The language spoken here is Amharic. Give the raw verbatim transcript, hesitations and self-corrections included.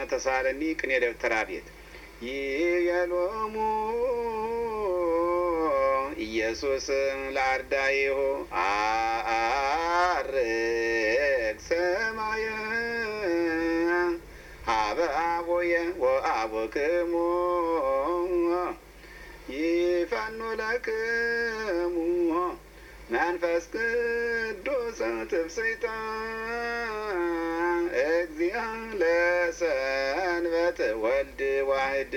ተሳለኒ ቅኔ ደብተራ ቤት ይየሎሙ ኢየሱስ ለአርዳኢሁ አርግ ሰማየ ሀበ አቡየ ወአቡክሙ ይፈኑ ለክሙ መንፈስ ቅዱስ ትፍሥሕተ እግዚአ ለሰንበት ወልድ ዋሕድ